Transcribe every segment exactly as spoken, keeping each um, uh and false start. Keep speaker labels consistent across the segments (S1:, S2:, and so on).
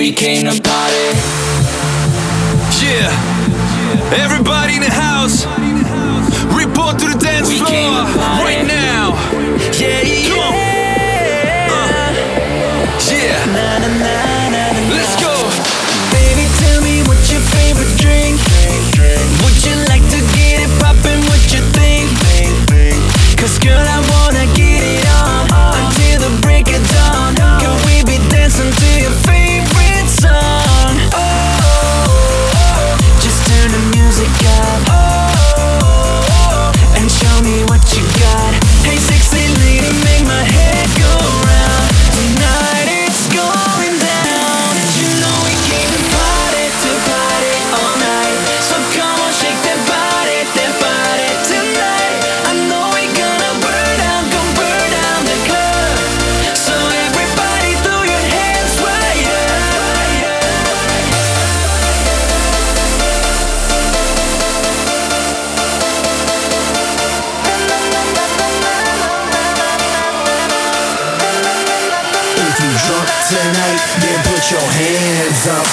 S1: We came to party.
S2: Yeah, everybody in the house, report to the dance
S1: We
S2: floor
S1: came to party.
S2: right now.
S1: Yeah,
S2: Come on.
S1: yeah.
S2: Uh, yeah,
S1: Na, na, na, na, na.
S2: let's go.
S1: Baby, tell me what's your favorite drink? Would you like to get it poppin'? What you think? Cause girl, I wanna get it on until the break of dawn. Can we be dancing to your favorite song? Oh, just turn the music up. Oh, and show me what you got. Hey, sexy lady, make my head go round. Tonight it's going down. Did you know we came to party, to party all night? So come on, shake that body, that body tonight. I know we gonna burn down, go burn down the club. So everybody throw your hands way up.
S3: If you drunk tonight, then put your hands up.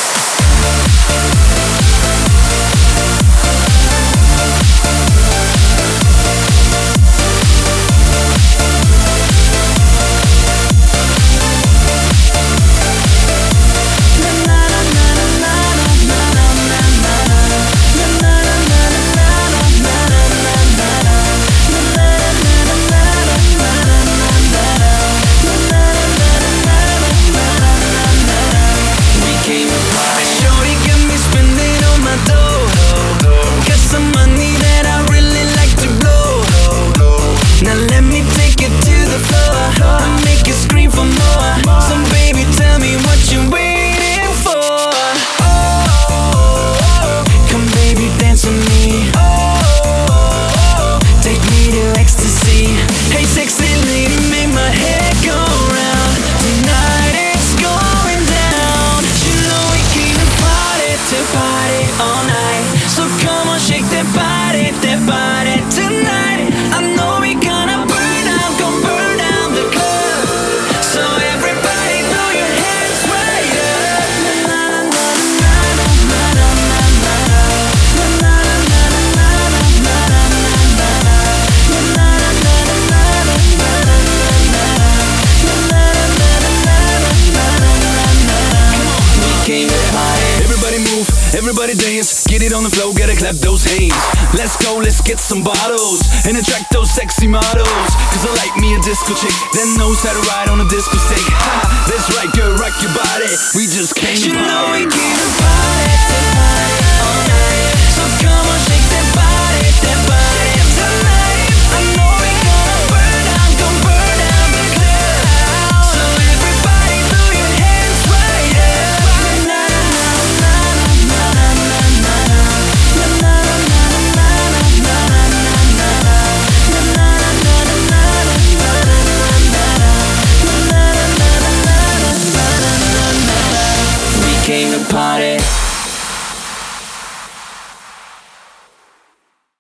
S1: We came to party. Shorty got me spending all my dough. Got some money that I really like to blow. Now let me take it to the floor and make you scream for more. So baby, tell me what you waiting for. Oh, come baby, dance with me. Oh, take me to ecstasy. Hey, sexy lady, make my head go round. Tonight it's going down. You know we came to party, to party all night. So come on, shake that body, that body tonight. I know we gonna burn down, go burn down the club. So everybody throw your hands way up. Na, na, na, na, na, na, na, na, na. Na, na, na, na, na, na, na, na, na, na. Na, na, na, na, na, na, na, na, na, na. Na, na, na, na, na, na, na, na, na. We came to party.
S2: Everybody move, everybody dance, get it on the floor, gotta clap those hands. Let's go, let's get some bottles and attract those sexy models. Cause I like me a disco chick that knows how to ride on a disco stick. Ha, that's right, girl, rock your body. We just came
S1: You
S2: to
S1: know we
S2: party.
S1: came to party.